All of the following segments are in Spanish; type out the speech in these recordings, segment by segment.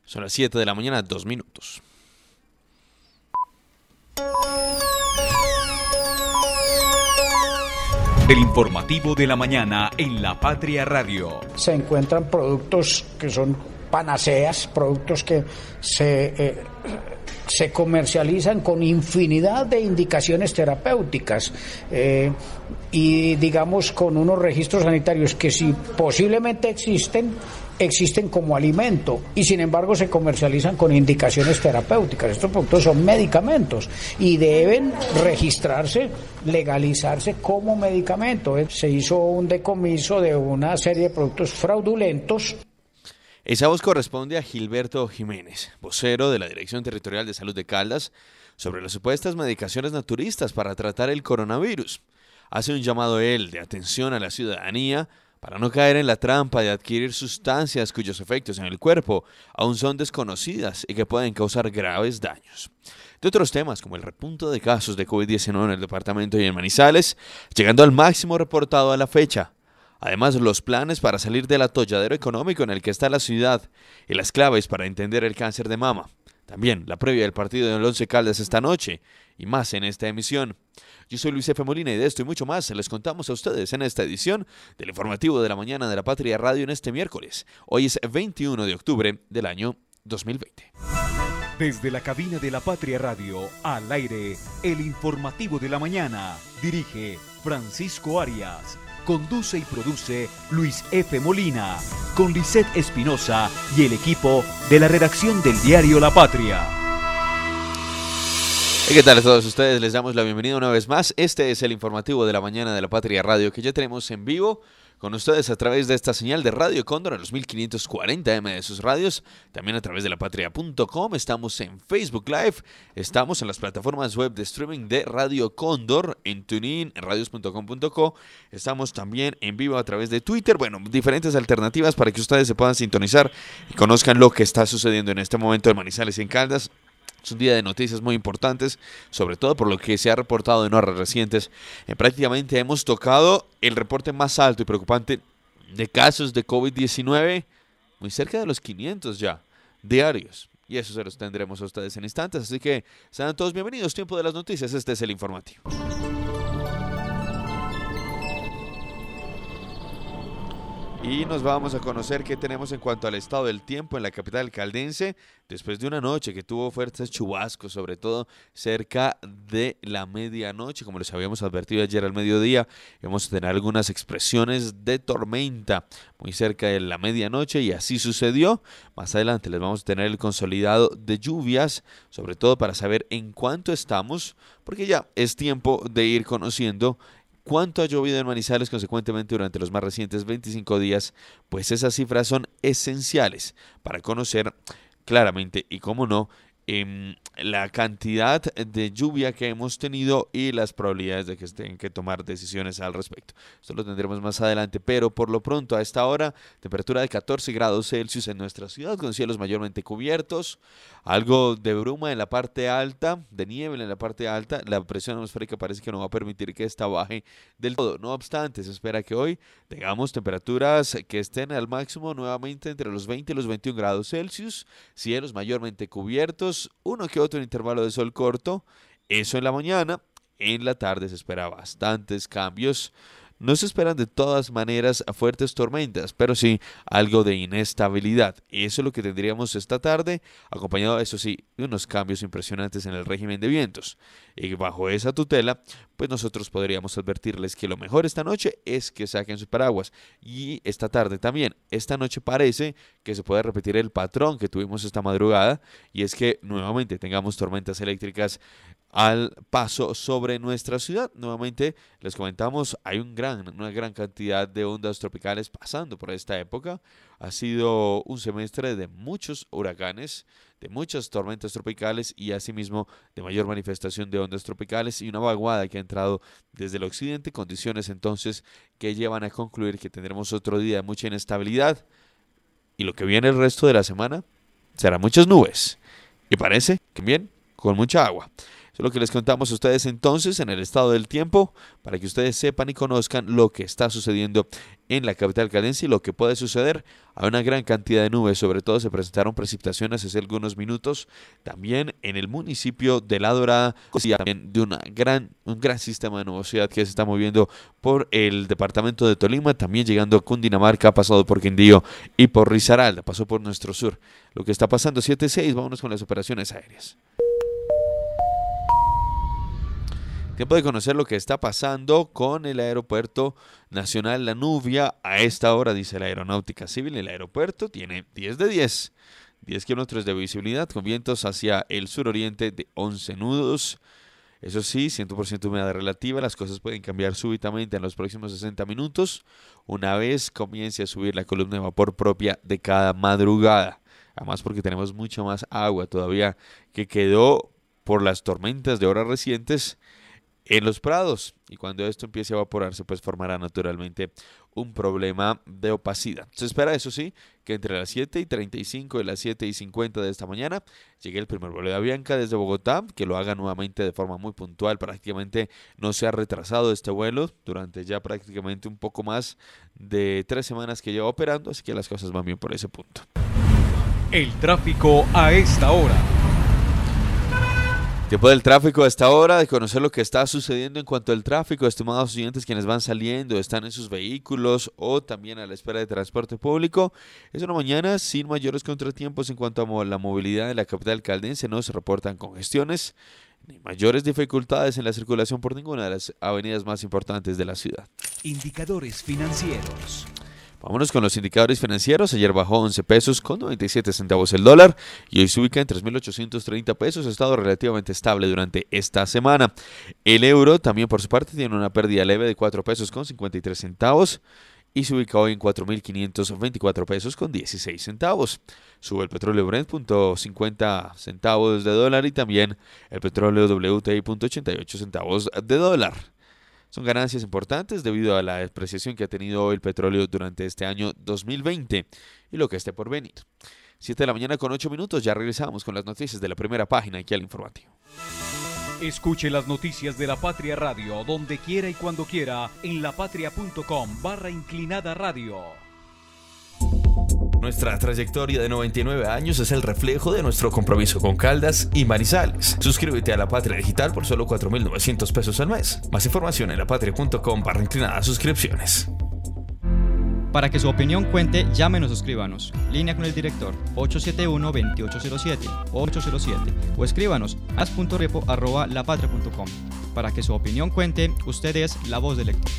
Son las 7 de la mañana, 2 minutos. El informativo de la mañana en La Patria Radio. Se encuentran productos que son panaceas, productos que se comercializan con infinidad de indicaciones terapéuticas y digamos con unos registros sanitarios que si posiblemente existen como alimento y sin embargo se comercializan con indicaciones terapéuticas. Estos productos son medicamentos y deben registrarse, legalizarse como medicamento. Se hizo un decomiso de una serie de productos fraudulentos. Esa voz corresponde a Gilberto Jiménez, vocero de la Dirección Territorial de Salud de Caldas, sobre las supuestas medicaciones naturistas para tratar el coronavirus. Hace un llamado él de atención a la ciudadanía para no caer en la trampa de adquirir sustancias cuyos efectos en el cuerpo aún son desconocidas y que pueden causar graves daños. De otros temas, como el repunte de casos de COVID-19 en el departamento y en Manizales, llegando al máximo reportado a la fecha. Además, los planes para salir del atolladero económico en el que está la ciudad y las claves para entender el cáncer de mama. También la previa del partido del Once Caldas esta noche y más en esta emisión. Yo soy Luis F. Molina y de esto y mucho más les contamos a ustedes en esta edición del informativo de la mañana de La Patria Radio en este miércoles. Hoy es 21 de octubre del año 2020. Desde la cabina de La Patria Radio, al aire, el informativo de la mañana. Dirige Francisco Arias. Conduce y produce Luis F. Molina, con Lisette Espinosa y el equipo de la redacción del diario La Patria. ¿Qué tal a todos ustedes? Les damos la bienvenida una vez más. Este es el informativo de la mañana de La Patria Radio que ya tenemos en vivo con ustedes a través de esta señal de Radio Cóndor en los 1540M de sus radios, también a través de lapatria.com, estamos en Facebook Live, estamos en las plataformas web de streaming de Radio Cóndor, en TuneIn, en radios.com.co, estamos también en vivo a través de Twitter, bueno, diferentes alternativas para que ustedes se puedan sintonizar y conozcan lo que está sucediendo en este momento en Manizales y en Caldas. Es un día de noticias muy importantes, sobre todo por lo que se ha reportado en horas recientes. Prácticamente hemos tocado el reporte más alto y preocupante de casos de COVID-19, muy cerca de los 500 ya, diarios. Y eso se los tendremos a ustedes en instantes, así que sean todos bienvenidos. Tiempo de las noticias, este es el informativo. Y nos vamos a conocer qué tenemos en cuanto al estado del tiempo en la capital caldense, después de una noche que tuvo fuertes chubascos, sobre todo cerca de la medianoche, como les habíamos advertido ayer al mediodía, vamos a tener algunas expresiones de tormenta muy cerca de la medianoche y así sucedió. Más adelante les vamos a tener el consolidado de lluvias, sobre todo para saber en cuánto estamos, porque ya es tiempo de ir conociendo cuánto ha llovido en Manizales consecuentemente durante los más recientes 25 días, pues esas cifras son esenciales para conocer claramente y cómo no la cantidad de lluvia que hemos tenido y las probabilidades de que se tengan que tomar decisiones al respecto. Esto lo tendremos más adelante, pero por lo pronto a esta hora, temperatura de 14 grados Celsius en nuestra ciudad, con cielos mayormente cubiertos, algo de bruma en la parte alta, de niebla en la parte alta, la presión atmosférica parece que no va a permitir que esta baje del todo. No obstante, se espera que hoy tengamos temperaturas que estén al máximo nuevamente entre los 20 y los 21 grados Celsius, cielos mayormente cubiertos, uno que otro intervalo de sol corto, eso en la mañana. En la tarde se espera bastantes cambios. No se esperan de todas maneras fuertes tormentas, pero sí algo de inestabilidad. Eso es lo que tendríamos esta tarde, acompañado, eso sí, de unos cambios impresionantes en el régimen de vientos. Y bajo esa tutela, pues nosotros podríamos advertirles que lo mejor esta noche es que saquen sus paraguas. Y esta tarde también. Esta noche parece que se puede repetir el patrón que tuvimos esta madrugada, y es que nuevamente tengamos tormentas eléctricas al paso sobre nuestra ciudad. Nuevamente les comentamos, hay una gran cantidad de ondas tropicales pasando por esta época. Ha sido un semestre de muchos huracanes, de muchas tormentas tropicales y asimismo de mayor manifestación de ondas tropicales y una vaguada que ha entrado desde el occidente, condiciones entonces que llevan a concluir que tendremos otro día de mucha inestabilidad y lo que viene el resto de la semana será muchas nubes y parece que bien con mucha agua. Eso es lo que les contamos a ustedes entonces en el estado del tiempo, para que ustedes sepan y conozcan lo que está sucediendo en la capital caldense y lo que puede suceder. Hay una gran cantidad de nubes, sobre todo se presentaron precipitaciones hace algunos minutos, también en el municipio de La Dorada, y también de un gran sistema de nubosidad que se está moviendo por el departamento de Tolima, también llegando a Cundinamarca, ha pasado por Quindío y por Risaralda, pasó por nuestro sur. Lo que está pasando 7-6, vámonos con las operaciones aéreas. Tiempo de conocer lo que está pasando con el Aeropuerto Nacional La Nubia. A esta hora, dice la Aeronáutica Civil, el aeropuerto tiene 10 de 10. 10 kilómetros de visibilidad con vientos hacia el suroriente de 11 nudos. Eso sí, 100% humedad relativa. Las cosas pueden cambiar súbitamente en los próximos 60 minutos, una vez comience a subir la columna de vapor propia de cada madrugada. Además, porque tenemos mucha más agua todavía que quedó por las tormentas de horas recientes en los prados, y cuando esto empiece a evaporarse pues formará naturalmente un problema de opacidad. Se espera, eso sí, que entre las 7:35 y las 7:50 de esta mañana llegue el primer vuelo de Avianca desde Bogotá, que lo haga nuevamente de forma muy puntual. Prácticamente no se ha retrasado este vuelo durante ya prácticamente un poco más de 3 semanas que lleva operando, así que las cosas van bien por ese punto. El tráfico a esta hora. Tiempo del tráfico a esta hora, de conocer lo que está sucediendo en cuanto al tráfico, estimados oyentes, quienes van saliendo, están en sus vehículos o también a la espera de transporte público. Es una mañana sin mayores contratiempos en cuanto a la movilidad de la capital caldense, no se reportan congestiones ni mayores dificultades en la circulación por ninguna de las avenidas más importantes de la ciudad. Indicadores financieros. Vámonos con los indicadores financieros. Ayer bajó 11 pesos con 97 centavos el dólar y hoy se ubica en 3.830 pesos. Ha estado relativamente estable durante esta semana. El euro también por su parte tiene una pérdida leve de 4 pesos con 53 centavos y se ubica hoy en 4.524 pesos con 16 centavos. Sube el petróleo Brent .50 centavos de dólar y también el petróleo WTI .88 centavos de dólar. Son ganancias importantes debido a la depreciación que ha tenido el petróleo durante este año 2020 y lo que esté por venir. 7 de la mañana con 8 minutos, ya regresamos con las noticias de la primera página aquí al informativo. Escuche las noticias de La Patria Radio donde quiera y cuando quiera en lapatria.com/inclinada radio. Nuestra trayectoria de 99 años es el reflejo de nuestro compromiso con Caldas y Manizales. Suscríbete a La Patria Digital por solo 4.900 pesos al mes. Más información en lapatria.com/inclinada suscripciones. Para que su opinión cuente, llámenos o escríbanos. Línea con el director 871-2807 o 807 o escríbanos a as.repo@lapatria.com. Para que su opinión cuente, usted es la voz del lector.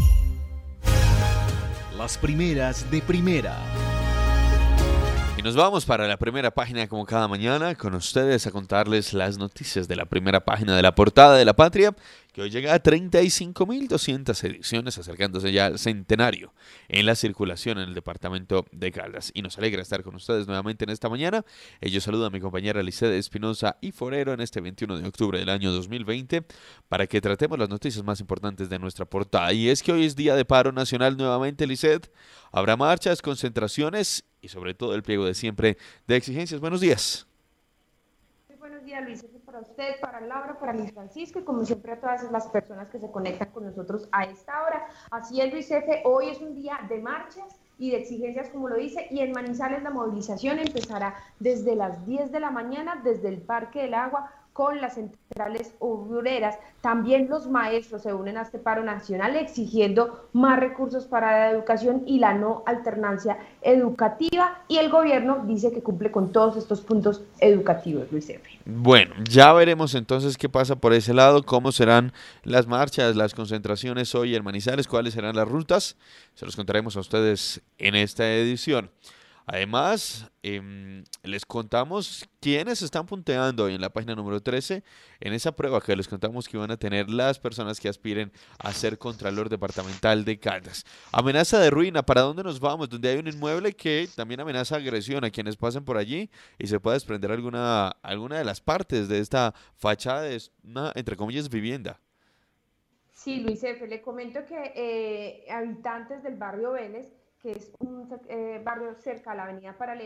Las primeras de primera. Y nos vamos para la primera página como cada mañana con ustedes a contarles las noticias de la primera página de la portada de La Patria, que hoy llega a 35.200 ediciones, acercándose ya al centenario en la circulación en el departamento de Caldas. Y nos alegra estar con ustedes nuevamente en esta mañana. Ellos saludan a mi compañera Lisset Espinosa y Forero en este 21 de octubre del año 2020 para que tratemos las noticias más importantes de nuestra portada. Y es que hoy es día de paro nacional nuevamente, Lisset. Habrá marchas, concentraciones y sobre todo el pliego de siempre de exigencias. Buenos días. Buenos días, Luis, para usted, para Laura, para Luis Francisco y como siempre a todas las personas que se conectan con nosotros a esta hora. Así es, Luis F., hoy es un día de marchas y de exigencias, como lo dice, y en Manizales la movilización empezará desde las 10 de la mañana, desde el Parque del Agua, con las centrales obreras. También los maestros se unen a este paro nacional exigiendo más recursos para la educación y la no alternancia educativa, y el gobierno dice que cumple con todos estos puntos educativos, Luis F. Bueno, ya veremos entonces qué pasa por ese lado, cómo serán las marchas, las concentraciones hoy en Manizales, cuáles serán las rutas, se los contaremos a ustedes en esta edición. Además, les contamos quiénes están punteando hoy en la página número 13 en esa prueba que les contamos que van a tener las personas que aspiren a ser Contralor Departamental de Caldas. Amenaza de ruina, ¿para dónde nos vamos? Donde hay un inmueble que también amenaza agresión a quienes pasen por allí y se puede desprender alguna de las partes de esta fachada de una, entre comillas, vivienda. Sí, Luis F., le comento que habitantes del barrio Vélez, que es un barrio cerca a la avenida Paralela,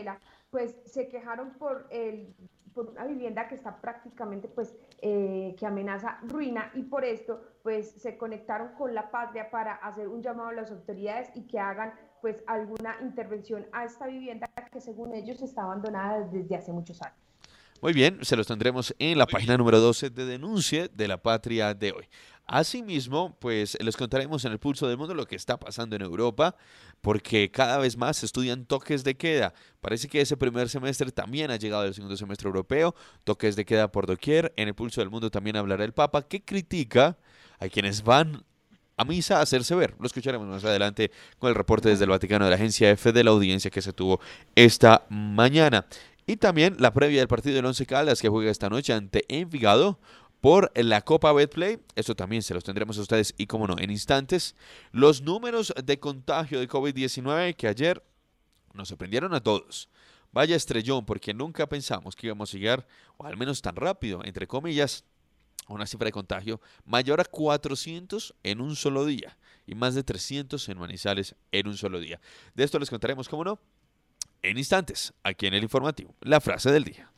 pues se quejaron por una vivienda que está prácticamente, pues, que amenaza ruina, y por esto, pues, se conectaron con La Patria para hacer un llamado a las autoridades y que hagan, pues, alguna intervención a esta vivienda que según ellos está abandonada desde hace muchos años. Muy bien, se los tendremos en la página número 12 de Denuncia de La Patria de hoy. Asimismo, pues les contaremos en el Pulso del Mundo lo que está pasando en Europa, porque cada vez más se estudian toques de queda. Parece que ese primer semestre también ha llegado el segundo semestre europeo, toques de queda por doquier. En el Pulso del Mundo también hablará el Papa, que critica a quienes van a misa a hacerse ver. Lo escucharemos más adelante con el reporte desde el Vaticano de la Agencia EFE de la audiencia que se tuvo esta mañana. Y también la previa del partido del Once Caldas que juega esta noche ante Envigado por la Copa Betplay. Eso también se los tendremos a ustedes y, como no, en instantes. Los números de contagio de COVID-19 que ayer nos sorprendieron a todos. Vaya estrellón, porque nunca pensamos que íbamos a llegar, o al menos tan rápido, entre comillas, a una cifra de contagio mayor a 400 en un solo día y más de 300 en Manizales en un solo día. De esto les contaremos, cómo no, en instantes, aquí en el informativo. La frase del día.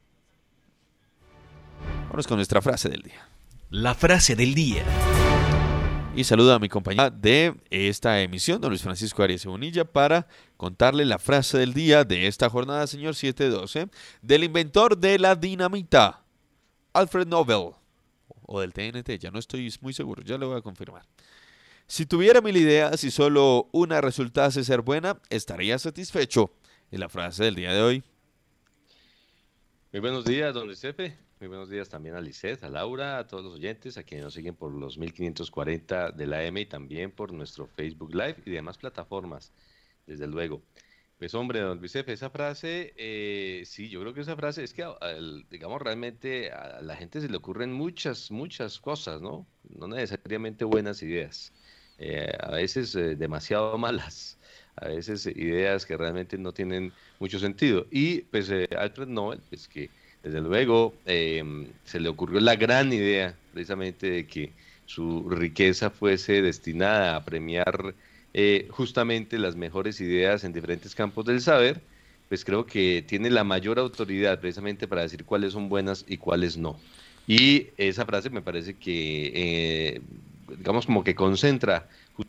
Vamos con nuestra frase del día. La frase del día. Y saludo a mi compañera de esta emisión, don Luis Francisco Arias Bonilla, para contarle la frase del día de esta jornada, señor 712, del inventor de la dinamita, Alfred Nobel, o del TNT, ya no estoy muy seguro, ya lo voy a confirmar. Si tuviera 1000 ideas y solo una resultase ser buena, estaría satisfecho. Es la frase del día de hoy. Muy buenos días, don Giuseppe. Muy buenos días también a Lisset, a Laura, a todos los oyentes, a quienes nos siguen por los 1540 de la M y también por nuestro Facebook Live y demás plataformas, desde luego. Pues hombre, don Giuseppe, esa frase, sí, yo creo que esa frase es que, digamos, realmente a la gente se le ocurren muchas cosas, ¿no? No necesariamente buenas ideas, a veces demasiado malas. A veces ideas que realmente no tienen mucho sentido. Y pues Alfred Nobel, pues que desde luego se le ocurrió la gran idea precisamente de que su riqueza fuese destinada a premiar justamente las mejores ideas en diferentes campos del saber, pues creo que tiene la mayor autoridad precisamente para decir cuáles son buenas y cuáles no. Y esa frase me parece que, digamos, como que concentra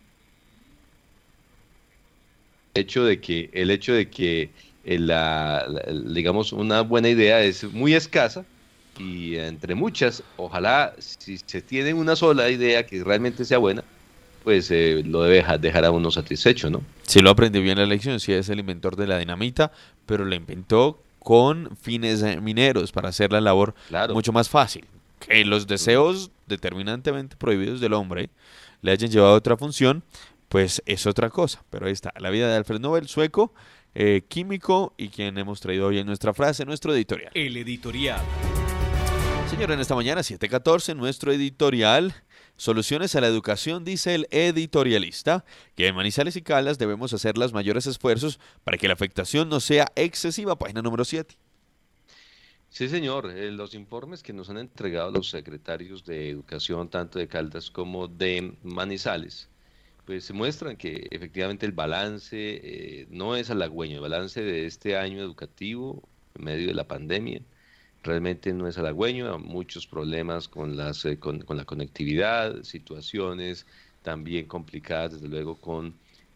el hecho de que digamos, una buena idea es muy escasa y entre muchas, ojalá si se tiene una sola idea que realmente sea buena, pues lo debe dejar a uno satisfecho, ¿no? Sí, lo aprendió bien la lección, sí es el inventor de la dinamita, pero la inventó con fines mineros para hacer la labor mucho más fácil. Que los deseos determinantemente prohibidos del hombre le hayan llevado a otra función, pues es otra cosa. Pero ahí está, la vida de Alfred Nobel, sueco, químico, y quien hemos traído hoy en nuestra frase, nuestro editorial. El editorial. Señor, en esta mañana, 7:14, nuestro editorial, soluciones a la educación, dice el editorialista, que en Manizales y Caldas debemos hacer los mayores esfuerzos para que la afectación no sea excesiva. Página número 7. Sí, señor. Los informes que nos han entregado los secretarios de Educación, tanto de Caldas como de Manizales, pues se muestran que efectivamente el balance no es halagüeño. El balance de este año educativo, en medio de la pandemia, realmente no es halagüeño. Hay muchos problemas con la conectividad, situaciones también complicadas, desde luego, con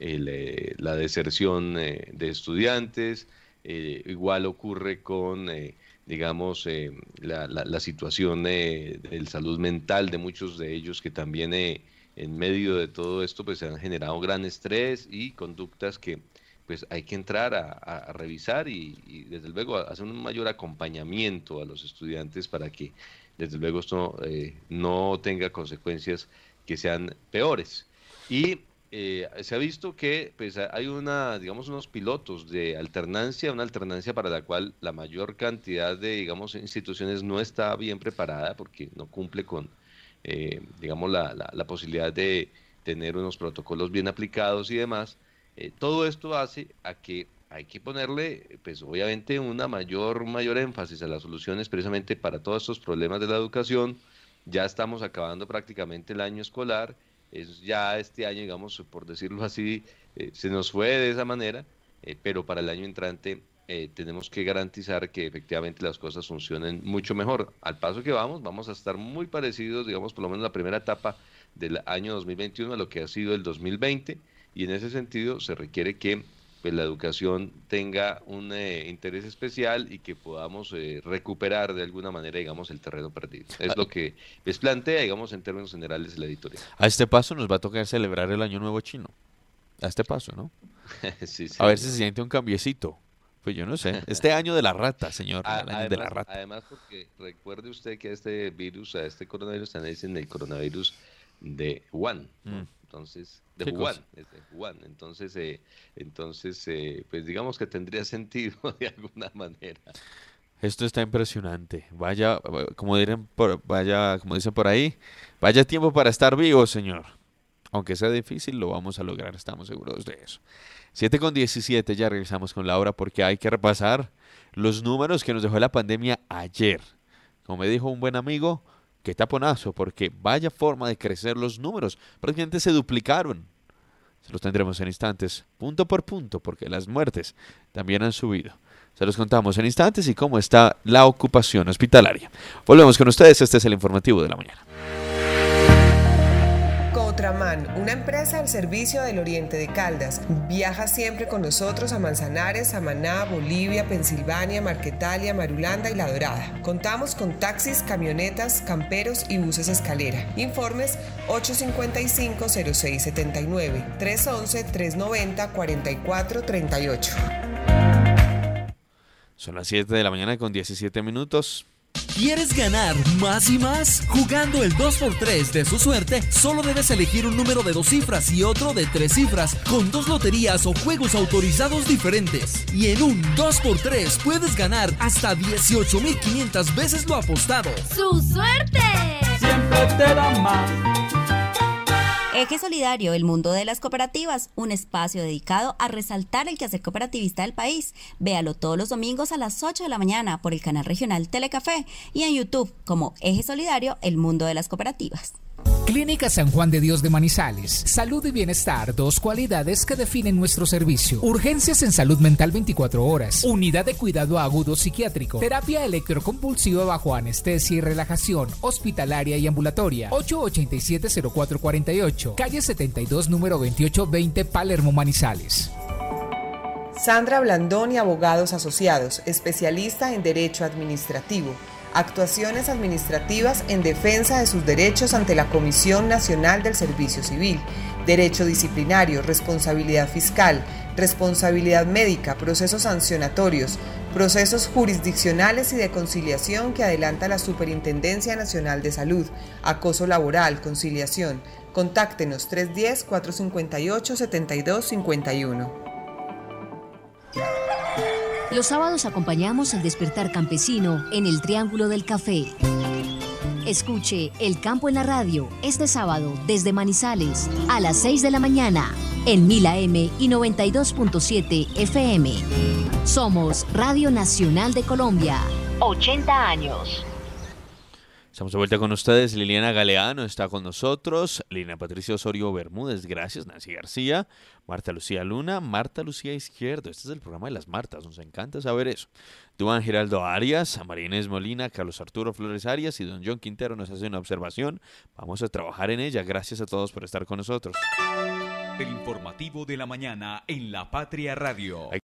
la deserción de estudiantes. Igual ocurre con, digamos, la situación de salud mental de muchos de ellos, que también en medio de todo esto pues se han generado gran estrés y conductas que pues hay que entrar a revisar y desde luego hacer un mayor acompañamiento a los estudiantes para que desde luego esto no tenga consecuencias que sean peores. Y se ha visto que pues hay digamos, unos pilotos de alternancia, una alternancia para la cual la mayor cantidad de, digamos, instituciones no está bien preparada porque no cumple con digamos, la posibilidad de tener unos protocolos bien aplicados y demás. Todo esto hace a que hay que ponerle, pues obviamente, una mayor énfasis a las soluciones precisamente para todos estos problemas de la educación. Ya estamos acabando prácticamente el año escolar, ya este año, digamos, por decirlo así, se nos fue de esa manera, pero para el año entrante tenemos que garantizar que efectivamente las cosas funcionen mucho mejor. Al paso que vamos a estar muy parecidos, digamos, por lo menos la primera etapa del año 2021 a lo que ha sido el 2020, y en ese sentido se requiere que pues, la educación tenga un interés especial y que podamos recuperar de alguna manera, digamos, el terreno perdido. Es lo que les plantea, digamos, en términos generales la editorial. A este paso nos va a tocar celebrar el Año Nuevo Chino. A este paso, ¿no? Sí, sí. A ver si se siente un cambiecito. Pues yo no sé. Este año de la rata, señor. El año de la rata. Además, porque recuerde usted que a este virus, a este coronavirus, también dicen el coronavirus de Wuhan, ¿no? Entonces, de Wuhan, es de Wuhan. Entonces, pues digamos que tendría sentido de alguna manera. Esto está impresionante. Vaya, como dicen por ahí, vaya tiempo para estar vivo, señor. Aunque sea difícil, lo vamos a lograr, estamos seguros de eso. 7:17, ya regresamos con la hora porque hay que repasar los números que nos dejó la pandemia ayer. Como me dijo un buen amigo, qué taponazo, porque vaya forma de crecer los números. Prácticamente se duplicaron. Se los tendremos en instantes, punto por punto, porque las muertes también han subido. Se los contamos en instantes y cómo está la ocupación hospitalaria. Volvemos con ustedes, este es el informativo de la mañana. Cotraman, una empresa al servicio del oriente de Caldas. Viaja siempre con nosotros a Manzanares, Samaná, Bolivia, Pensilvania, Marquetalia, Marulanda y La Dorada. Contamos con taxis, camionetas, camperos y buses escalera. Informes 855-0679, 311-390-4438. Son las 7 de la mañana con 17 minutos. ¿Quieres ganar más y más? Jugando el 2x3 de su suerte, solo debes elegir un número de 2 cifras y otro de 3 cifras, con 2 loterías o juegos autorizados diferentes. Y en un 2x3 puedes ganar hasta 18.500 veces lo apostado. ¡Su suerte! Siempre te da más. Eje Solidario, el mundo de las cooperativas, un espacio dedicado a resaltar el quehacer cooperativista del país. Véalo todos los domingos a las 8 de la mañana por el canal regional Telecafé y en YouTube como Eje Solidario, el mundo de las cooperativas. Clínica San Juan de Dios de Manizales. Salud y bienestar, 2 cualidades que definen nuestro servicio. Urgencias en salud mental 24 horas. Unidad de cuidado agudo psiquiátrico. Terapia electroconvulsiva bajo anestesia y relajación. Hospitalaria y ambulatoria. 887-0448. Calle 72, número 2820, Palermo, Manizales. Sandra Blandón y Abogados Asociados, especialista en Derecho Administrativo. Actuaciones administrativas en defensa de sus derechos ante la Comisión Nacional del Servicio Civil, derecho disciplinario, responsabilidad fiscal, responsabilidad médica, procesos sancionatorios, procesos jurisdiccionales y de conciliación que adelanta la Superintendencia Nacional de Salud, acoso laboral, conciliación. Contáctenos 310-458-7251. Los sábados acompañamos el despertar campesino en el Triángulo del Café. Escuche El Campo en la Radio este sábado desde Manizales a las 6 de la mañana en 1000 AM y 92.7 FM. Somos Radio Nacional de Colombia. 80 años. Estamos de vuelta con ustedes. Liliana Galeano está con nosotros. Lina Patricia Osorio Bermúdez, gracias. Nancy García, Marta Lucía Luna, Marta Lucía Izquierdo. Este es el programa de las Martas, nos encanta saber eso. Duan Geraldo Arias, María Inés Molina, Carlos Arturo Flores Arias y don John Quintero nos hace una observación. Vamos a trabajar en ella. Gracias a todos por estar con nosotros. El informativo de la mañana en La Patria Radio.